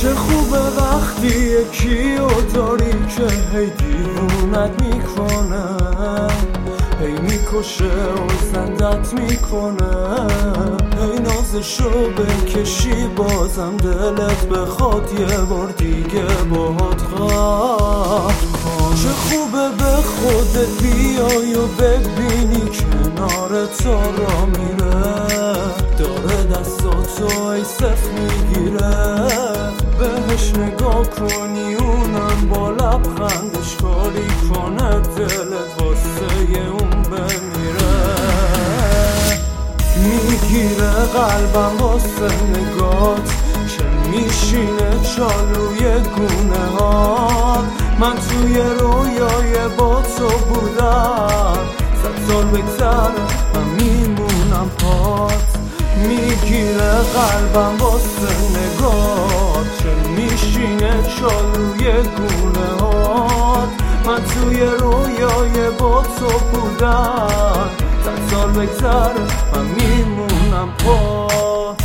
چه خوبه وقتی یکیو داری که هی دیوونت میکنه، هی میکشه و زندت میکنه، هی نازشو بکشی بازم دلت بخواد یه بار دیگه باهات قهر کنه. چه خوبه به خودت بیای و ببینی کنار تو را میره، داره دستاتو ای صف میگیره، بهش نگاه کنی اونم با لبخندش کاری کنه، دلت واسه اون بمیره. میگیره قلبم واسه نگات که میشینه چالوی گونه ها، من توی رویای با تو بودم، 100 سال بگذره من میمونم پات. میگیره قلبم واسه نگات که میشینه چالوی گونه ها، من توی رویای با تو بودم، 100 سال بگذره من میمونم پات.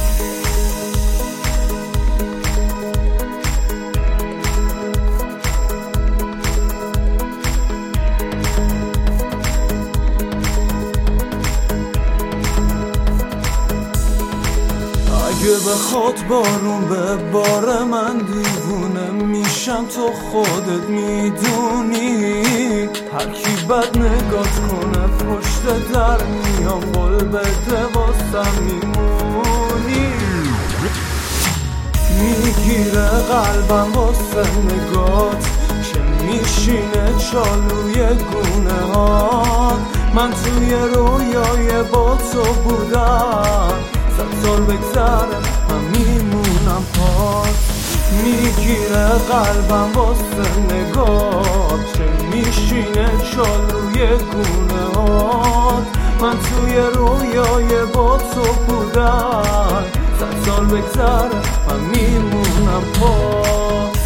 اگه بخواد بارون به بار من دیوونه میشم، تو خودت میدونی، هر کی بد نگات کنه پشت در میام، قول بده واسم میمونی. میگیره قلبم واسه نگات که میشینه چالوی گونه ها، من توی رویای با تو بودم، 100 سال بگذره من میمونم پات. میگیره قلبم واسه نگات که میشینه چالوی گونه ها، من توی رویای با تو بودم، 100 سال بگذره من میمونم پات.